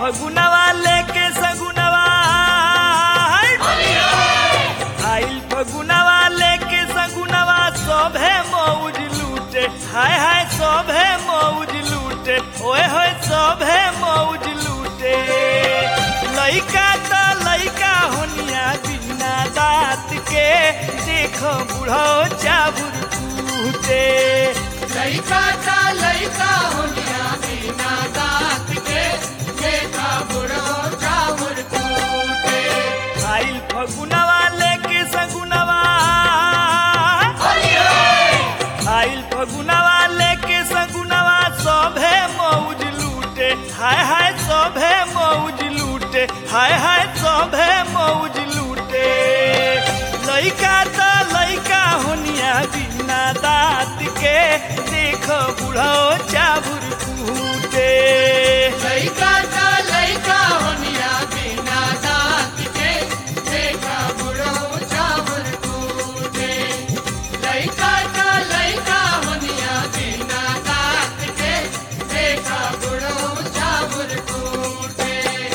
फगुनवा लेके सगुनवा, आइल फगुनवा लेके सगुनवा, सभे मौज लूटे, हाय हाय सभे मौज लूटे, ओए होए सभे मौज लूटे। लइका त लइका होनिया बिना दांत के, देखो बूढ़ो चाबुर कूटे। लइका ता लइका होनिया बिना दांत के, देखा बुढ़ो चावल कूटे। आइल फगुनवा लेके सगुनवा, आइल फगुनवा लेके सगुनवा, सभे मौज लूटे, हाय हाय सभे मौज लूटे, हाय हाय सभे मौज लूटे। लइका त लइका होनिया बिना दांत के, देखो बूढ़ो चाबुर कूटे। लइका ता लइका होनिया बिना दांत के, देखा बुढ़ो चावल कूटे। लइका ता लइका होनिया बिना दांत के, देखा बुढ़ो चावल कूटे।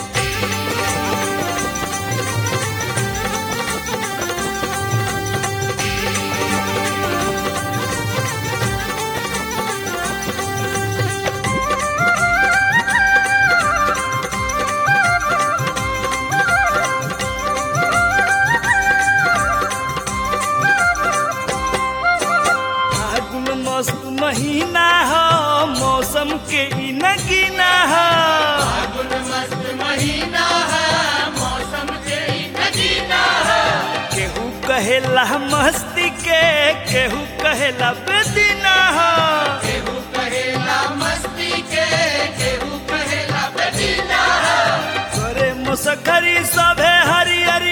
फागुन मस्त महीना हो, मौसम के ई नगीना हो। फागुन मस्त महीना है, मौसम के ही नगीना है। केहू कहेला मस्ती के, केहू कहेला बेदीना हो। केहू कहेला मस्ती के, केहू कहेला बेदीना है। करे मुसखरी सभे हरियरी,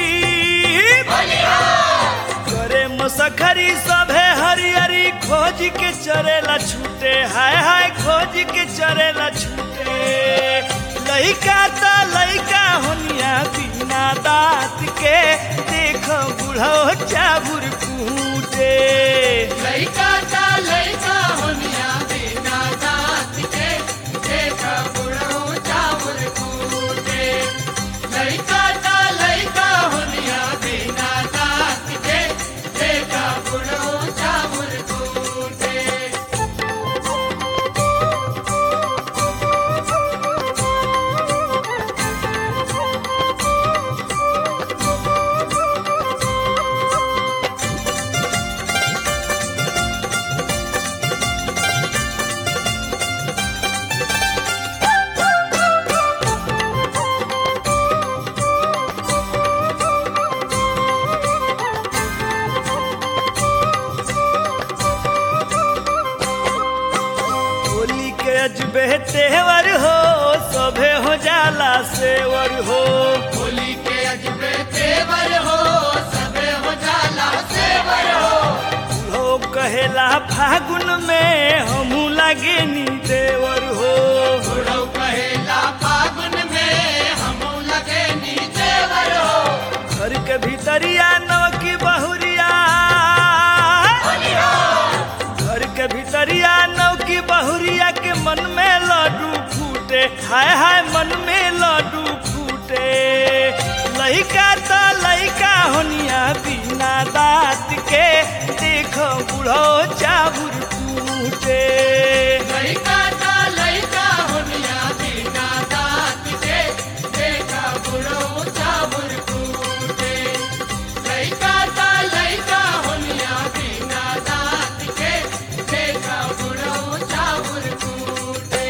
करे मुसखरी सभे हरियरी, खोज के चरेला छूटे, हाय हाय खोज के चरेला छूटे। लइका त लइका होनिया बिना दांत के, देखो बूढ़ो चाबुर कूटे। लइका ता लइका होनिया बिना दांत के, देखा बुढ़ो चावल कूटे। लइका ता लइका होनिया बिना दांत के, देखा बुढ़ो चावल कूटे। होली के अजबे तेवर हो, सभे हो जाला सेवर हो। होली के अजबे तेवर हो, सबे हो जाला सेवर हो। लोग कहेला फागुन में हमू लागे नी देवर हो। बुढ़ऊ कहेला फागुन में हमू लगे नी देवर हो। घर के भीतरिया नवकी बहुरिया, घर के भीतरिया नवकी बहुरिया के मन में लड्डू फूटे, हाय हाय मन में लड्डू फूटे। लइका त लइका होनिया बिना दांत के, देखो बूढ़ो चाबुर कूटे। लइका ता लइका होनिया बिना दांत के, देखा बुढ़ऊ चावल कूटे। लइका ता लइका होनिया बिना दांत के, देखा बुढ़ऊ चावल कूटे।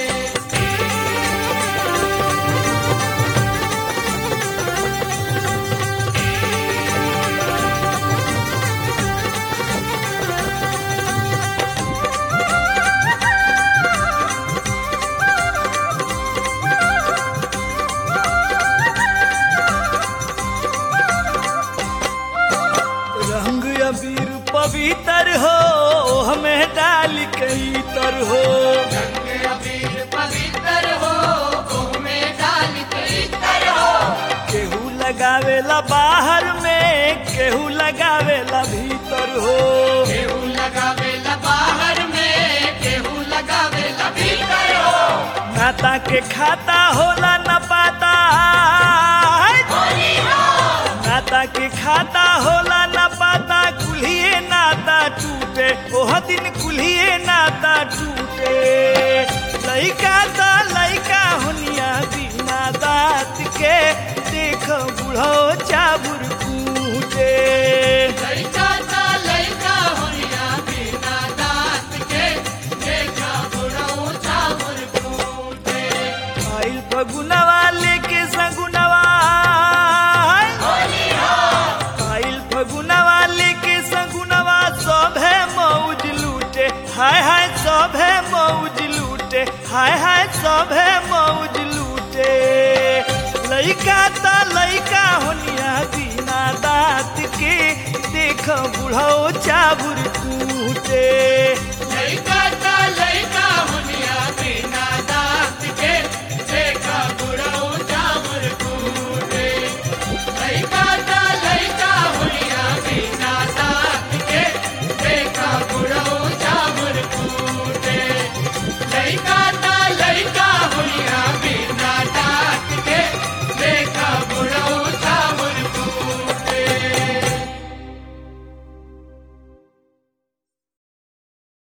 रंग अबीर पवित्र हो, हमें डाल कई तर हो। रंग अबीर पवित्र हो, मुँह में डाल के इतर हो। केहू लगावेला बाहर में, केहू लगावेला भीतर हो। केहू लगावेला बाहर में, केहू लगावेला भीतर हो। नाता के खाता होला न विधाता होला न पाता कुल्हिए नाता टूटे ओह दिन कुल्हिए नाता टूटे लइका त लइका होनिया बिना दांत के देख बुढ़ो चाबुर कूटे लइका ता लइका होनिया बिना दांत के देखा बुढ़ऊ चावल कूटे आइल फगुनवा लेके सगुनवा आइल फगुनवा लेके सगुनवा सभे मौज लूटे हाय हाय सभे मौज लूटे हाय हाय सभे मौज लूटे लइका त लइका होनिया बिना दांत के देख बुढ़ो चाबुर कूटे